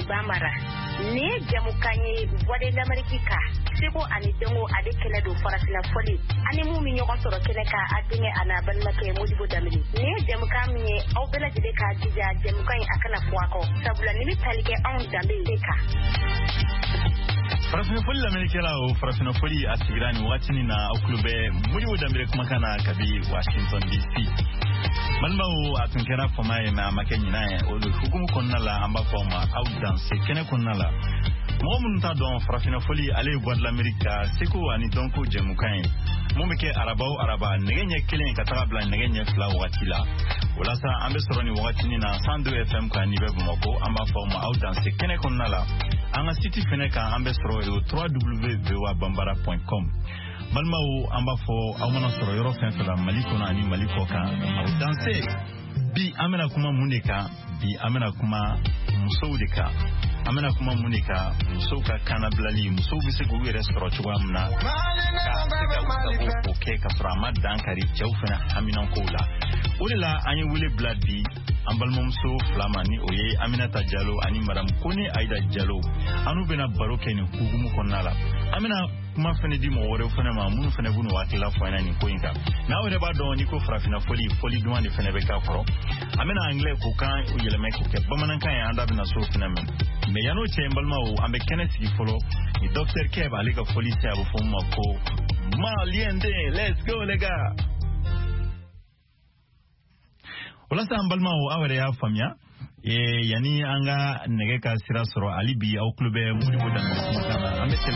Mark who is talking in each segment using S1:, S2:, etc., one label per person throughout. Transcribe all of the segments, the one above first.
S1: Bambara ne jamukanye wade d'Amerika seko ani dengo ade kele do farafina foli ani mu mi nyoko soro kele ka adinge ana balmake Modibo Damini ne jamukanye au bela jide ka dija jamukanye akana fuako sabula ni mitalike on dambe ka
S2: farafina foli l'Amerika la o farafina foli asigrani watini na oklube Modibo Damini kuma kana kabi Washington DC Malmau atunkera famaye na makenyina o hukumu konnala amba foma outdance kene konnala momun ta don farafina foli ale bois de l'Amérique seko ani donko jemukain momeke araba negenye kelen katabla negenye fla watila wala sa ambe soroni watini na 102 FM ka nibe bumako amba foma outdance kene konnala anga city feneka ambe soro www.bambara.com Malmau amba fo amana soro yoro fenfela maliko na ani maliko ka outdance bi amena kuma muneka bi amena kuma musoudika amena kuma munika musoka kana blali musobi se go restaurant chwamna ka ke kasra madan kari chawfana aminan kola ulila anyi wule bladi ambal momso flamani oye Aminata Jallow ani madam Kone Aida Jallow anu bena baroke ni kugumu konala amena kuma fene di mo wore fene ma munu fene bunu wakila fona ni koinka na wore ba do ni ko frafina foli duan de fene be ka foro amena anglais ko kan o yele mek ke bamanan kan ya anda bena so fene men me yano chembal ma o ambe kenesi folo ni Dr. Keb alika foli se abo fo mako maliende let's go lega. Wala sa ambalma o awere ya famia yani anga negeka sira soro alibi au klube Modibo Damini kana amesel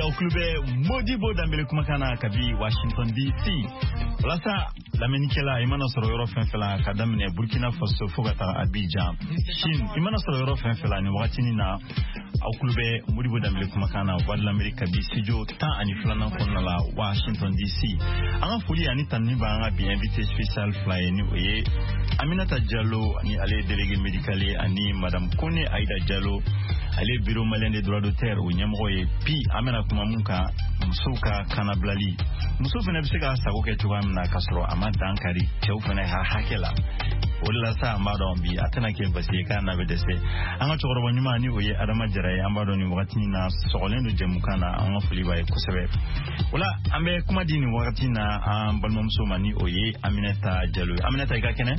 S2: au club Modibo Dambele Kumakana Kabi Washington DC. Voilà ça, la menikela imana soro yoro fenfela kadamne Burkina Faso fogata Abidjan. Shin imana soro yoro fenfela ni wakati na au club Modibo Dambele Kumakana wadla Amerika bi studio tan ani flana konna la Washington DC. Anga foli ani taniba anga bi invité spécial flyer ni oye Aminata Diallo ni ale délégué médical ani madame Kone Aïda Diallo ale bureau malien des droits d'auteur o nyamro e pi amena kuma munka musuka kanablali muso fene bisika sago ke tuwam na kasro amanta ankari chew fene ha hakela wala sa ambado bi atana ke basika na bedese anga chogoro banyuma ni oye adama jaray ambado ni wakati na sokolendo jemukana anga fuliba e kusebe wala ambe kuma dini wakati na balmo musoma ni oye Aminata Diallo Aminata ikakene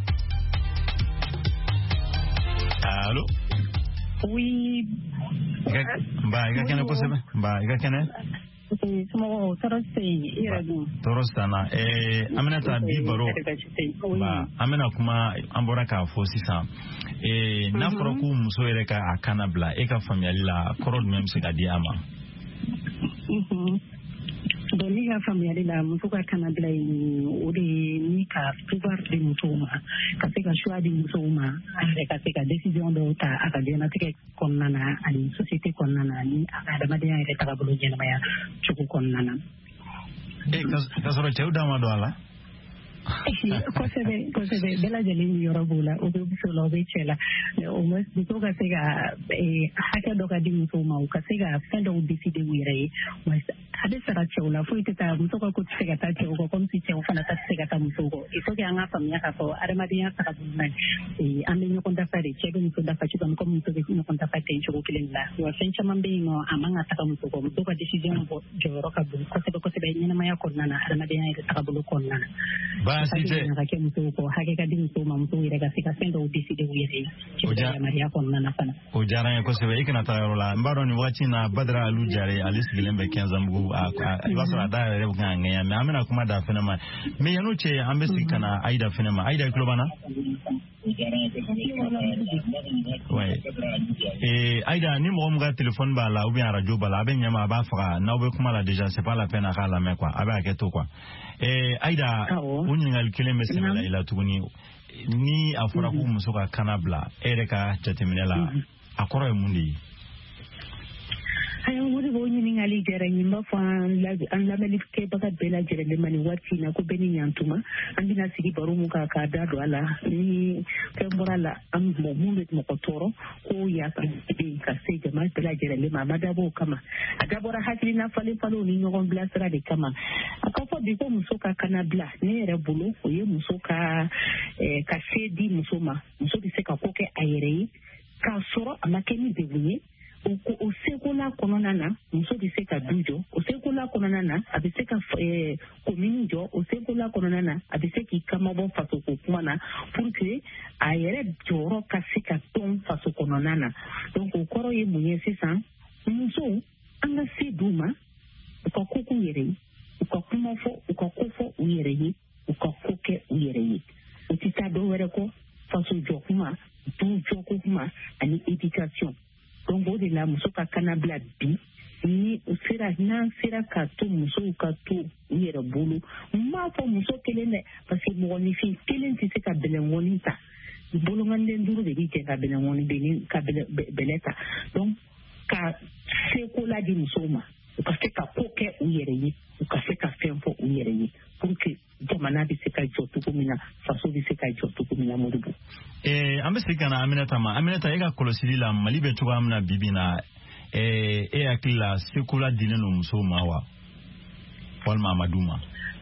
S2: Allô.
S3: Oui.
S2: Ba ikakene kusebe ba ikakene
S3: Sumo Torose iradu.
S2: Torostana Aminata bi baro ba amena kuma ambora ka fo sisan na foroku muso yere ka akana bla e ka family la korod mem se ka di ama
S3: Doni ga family la muso ka kana bla ode ni ka pouvoir de muso ma ka se ka choix de muso ma ka se ka décision do ta akadena te konnana ani société konnana ni adama de ya ta bolo jena maya chuku konnana
S2: kasoro cheuda ma do ala
S3: Kosebe bela jeli yorobula obe bisolo be chela o mo dito ka se ga haka do ka di muso ma ka se ga fendo décider wire mas ade sara chela fu itata muso ko se ga ta chela ko comme si chela fana ta se ga ta muso ko il faut que anga famia ka ko are madia ta ka bunna ande ni ko dafa de chebe muso dafa chuka ko muso be ni ko dafa te chuko kilenga wa sencha mambe no amanga ta ka muso ko muso ka decision ko joro ka bu ko se be ni na maya ko nana are madia ta ka bu ko nana
S2: Sije
S3: ngake mutuko hakika dini soma mutu ire kasika sendo udiside wire ya Maria konna nafana
S2: ojara ko sebe ikina tayola mbaro ni wachi na Badra Alujare Alice Gilembe Kenzambu ibasara da rebu nganya ya amena kuma da fenema me yanuche ambesi kana Aida fenema Aida klobana ouais Aida ni mo mga téléphone ba la ou bien radio ba la ben nyama ba fra na obe kuma la déjà c'est pas la peine à la main quoi aba keto quoi Aida unyingal kileme semela ila tuguni ni afura ku musoka kanabla ereka chateminela akoro emundi
S3: ayo muri bo nyini ngali gere nyimba fa an la melike baka bela gere le mani wati na ko beni nyantuma andina sigi baro muka ka dado ala ni kembora la am mo mumbe mo kotoro ko ya ka be ka se jama bela gere le mama dabo kama adabora hakili na fale falo ni nyogon blasra de kama akafo bi ko musoka kanabla ne rebulo ko ye musoka ka sedi musoma muso bi se ka koke ayere ka soro amakeni debuye o sekola kononana muso bi se ka dujo o sekola kononana abi se ka commune jo o sekola kononana abi se ki kamabo faso ko kumana pour que ayere joro ka se ka ton faso kononana donc o koro ye munye sisan muso anga se duma ko ko yere ko kuma fo ko fo yere ko koke yere o tita do were ko faso jo kuma du jo kuma ani éducation donc au de la muso ka kanabla bi ni sera na sera ka to muso ka to yere bolo ma fo muso kelene parce que mo ni fi kelen ti se ka belengoni ta bolo ngande nduru de bi ka belengoni beni ka beleta donc ka se ko la di muso ma ka se ka koke yere yi ka se ka femfo yere yi pour que jamana bi se ka jotu kumina faso bi se ka jotu kumina modubu
S2: ambe sikana Aminata ega kolosili la mali be tuwa amna bibina akila sekula dineno muso mawa walma maduma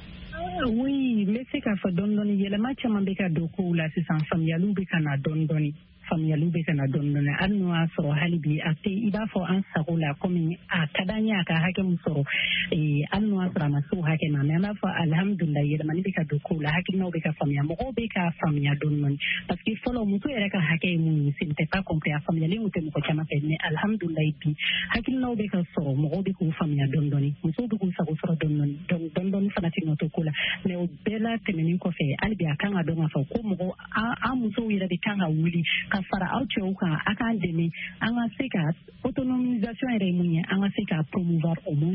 S3: oui mais c'est ka fa dondoni yele ma chama be ka doko la c'est sans famille be kana dondoni famille be kana dondoni anno asoro halibi ate iba fo an sagola comme a kadanya ka hake musoro anno asra maso hake na mema fa alhamdulillah yele mani be ka doko la hake no be ka famille mo be ka famille dondoni parce que folo muso ere ka hake mu c'est pas compris a famille le muté ko chama pe mais alhamdulillah bi hake no be ka soro mo be ko famille dondoni muso be ko sago soro dondoni fanati no to kula mais o bela temeni ko fe albi akanga donga fa ko mo a muso yele be kanga wuli ka fara aw cɛw kan a k'an dɛmɛ an ka se ka autonomisation yɛrɛ ye mun ye an ka se ka promouvoir au moins